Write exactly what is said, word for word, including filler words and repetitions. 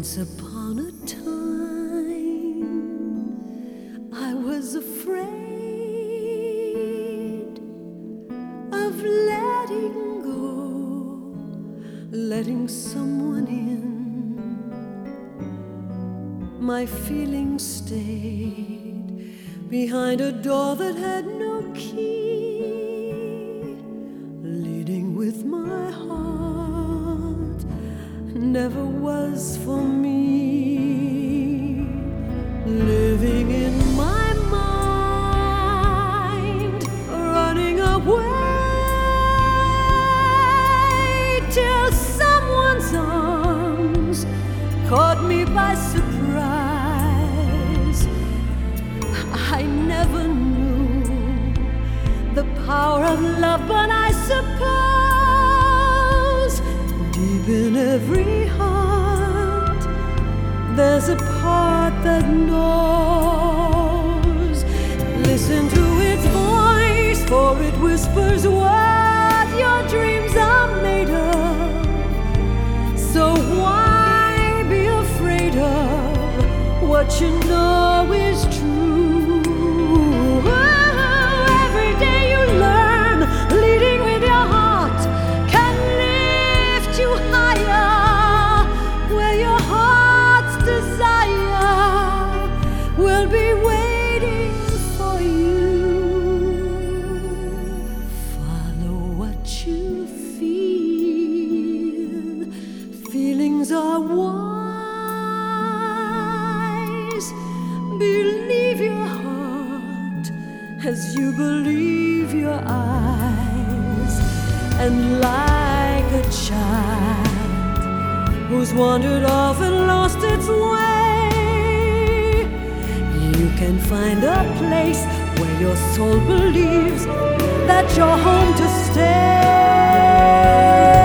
Once upon a time, I was afraid of letting go, letting someone in. My feelings stayed behind a door that had no key, leading with my heart never was for me, living in my mind, running away till someone's arms caught me by surprise. I never knew the power of love, but I suppose deep in every heart there's a part that knows. Listen to its voice, for it whispers what your dreams are made of. So why be afraid of what you know is true? Every day you learn, leading with your heart can lift you higher, where your heart's desire will be waiting for you. Follow what you feel. Feelings are wise. Believe your heart as you believe your eyes, and like a child who's wandered off and lost its way, you can find a place where your soul believes that you're home to stay.